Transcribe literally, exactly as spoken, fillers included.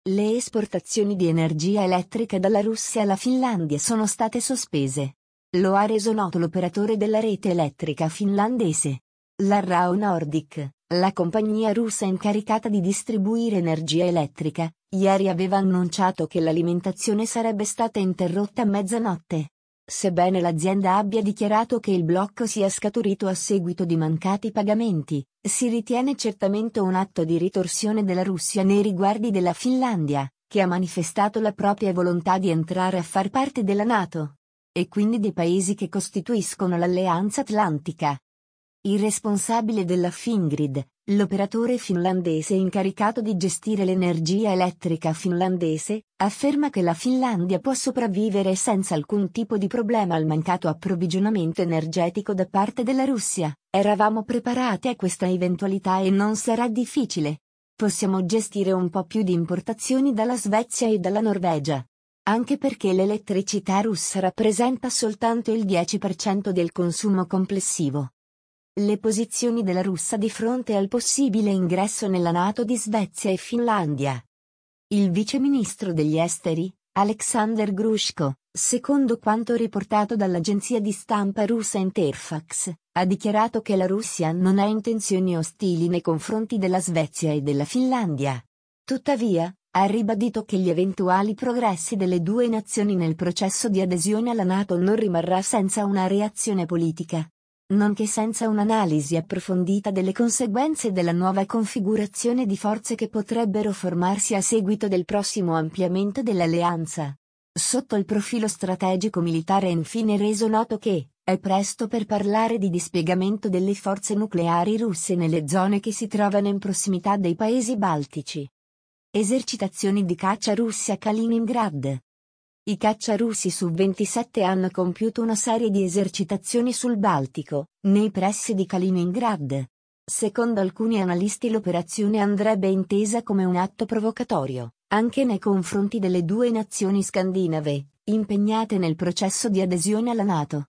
Le esportazioni di energia elettrica dalla Russia alla Finlandia sono state sospese. Lo ha reso noto l'operatore della rete elettrica finlandese. La R A O Nordic, la compagnia russa incaricata di distribuire energia elettrica, ieri aveva annunciato che l'alimentazione sarebbe stata interrotta a mezzanotte. Sebbene l'azienda abbia dichiarato che il blocco sia scaturito a seguito di mancati pagamenti, si ritiene certamente un atto di ritorsione della Russia nei riguardi della Finlandia, che ha manifestato la propria volontà di entrare a far parte della NATO, e quindi dei paesi che costituiscono l'Alleanza Atlantica. Il responsabile della Fingrid, l'operatore finlandese incaricato di gestire l'energia elettrica finlandese, afferma che la Finlandia può sopravvivere senza alcun tipo di problema al mancato approvvigionamento energetico da parte della Russia. Eravamo preparati a questa eventualità e non sarà difficile. Possiamo gestire un po' più di importazioni dalla Svezia e dalla Norvegia. Anche perché l'elettricità russa rappresenta soltanto il dieci per cento del consumo complessivo. Le posizioni della Russia di fronte al possibile ingresso nella NATO di Svezia e Finlandia. Il viceministro degli esteri, Alexander Grushko, secondo quanto riportato dall'agenzia di stampa russa Interfax, ha dichiarato che la Russia non ha intenzioni ostili nei confronti della Svezia e della Finlandia. Tuttavia, ha ribadito che gli eventuali progressi delle due nazioni nel processo di adesione alla NATO non rimarrà senza una reazione politica, nonché senza un'analisi approfondita delle conseguenze della nuova configurazione di forze che potrebbero formarsi a seguito del prossimo ampliamento dell'alleanza. Sotto il profilo strategico militare è infine reso noto che è presto per parlare di dispiegamento delle forze nucleari russe nelle zone che si trovano in prossimità dei paesi baltici. Esercitazioni di caccia russi a Kaliningrad. I caccia russi su ventisette hanno compiuto una serie di esercitazioni sul Baltico, nei pressi di Kaliningrad. Secondo alcuni analisti l'operazione andrebbe intesa come un atto provocatorio, anche nei confronti delle due nazioni scandinave, impegnate nel processo di adesione alla NATO.